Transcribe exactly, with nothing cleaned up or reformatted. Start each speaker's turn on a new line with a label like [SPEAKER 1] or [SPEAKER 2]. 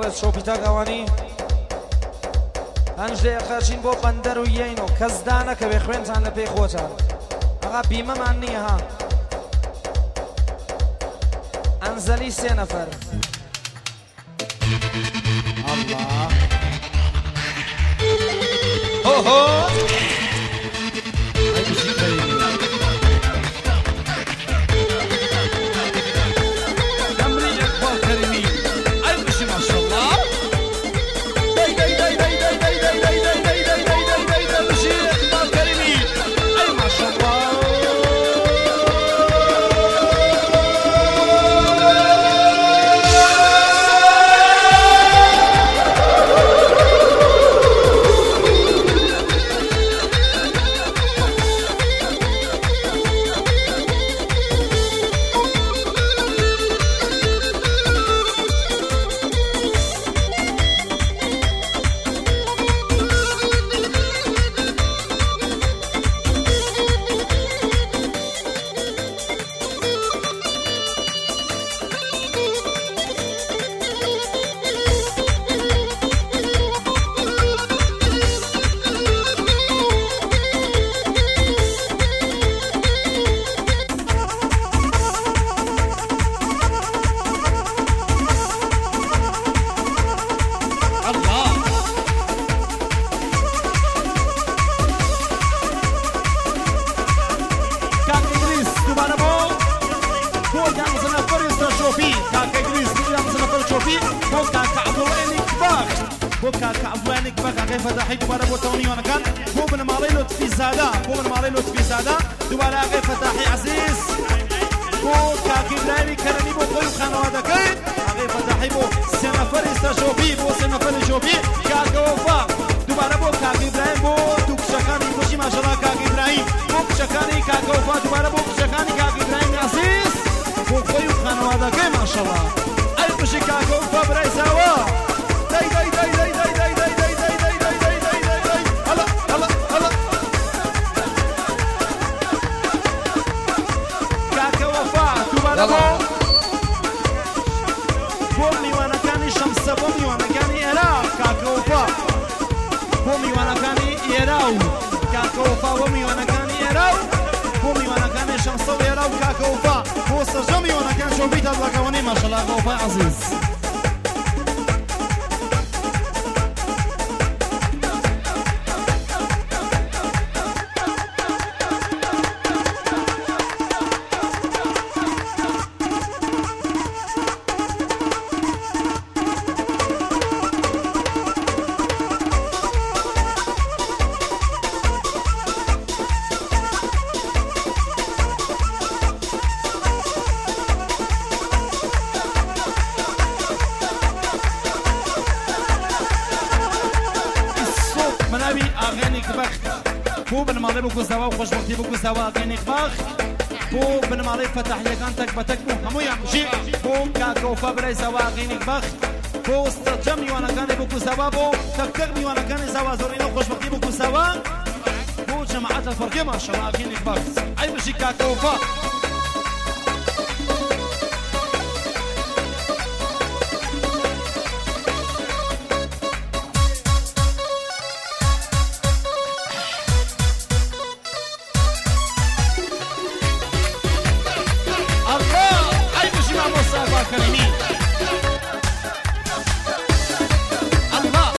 [SPEAKER 1] شۆپی تاگاوانی هەنج لێ خەرچین بۆ بەندەر و یین و کەسدا نەکەوێ خوێنتان لە پێی خۆتان ئەغا بیمەمان نییە ها ئەنزەلی سێ نەفەر الله هۆهۆ بۆ بنەماڵێ بۆ گوزەوا و خۆشبەختی بۆ گوزەوا ئاغێنی باخ بۆ بنەماڵەی فەتاحیەکان تەک بە تەک بوو هەموویان ژێ بۆ کاکەوفا بەرای زەوا ئاغێنی باخ بۆ ستەجە میوانەکانی بۆ گوزەوا بۆ تەکتەک میوانەکانی زەوا زۆرینە و خۆشبەختی بۆ گوزەوا بۆ جەماعەتە فەرقێ ماشەڵڵا ئاغێنی باخ ئەی بژی کاکەوفا